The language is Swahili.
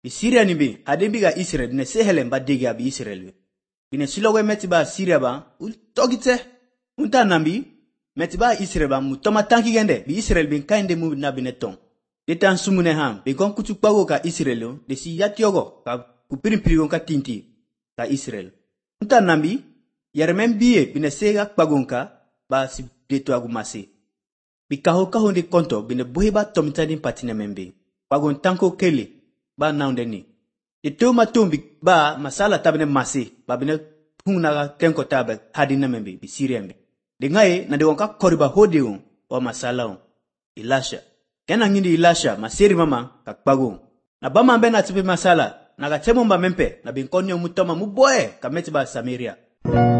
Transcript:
Bi Syria ni bi adembi ga Israel ne sehelen ba dege abi Israel. Bine silowe meti ba Syria ba togite unta nambi meti ba Israel ba mutoma tanki gende bi Israel bin kainde mu na bineton. Detan sumune ham bi kon kutu pago ka Israel de si yatiogo ka kupirin prigon ka tinti ka Israel. Unta nambi yarmen biye bine sega pagonka ba si deto agumase. Bi kaho de konto bine bohiba tomtani patine membe. Pagon tanko kele ba naundeni. Ito matumbi ba masala tabine mase ba bine hunnaga tenko tabe hadina membe bi Syriambe. De ngaye na de wonka koriba hodeun o masala on. Elisha. Kena ngindi Elisha maseri mama kakpago. Na bama mbe na tipe masala na gatemo mba mempe na binkonyo mutoma muboe kameti ba Samaria.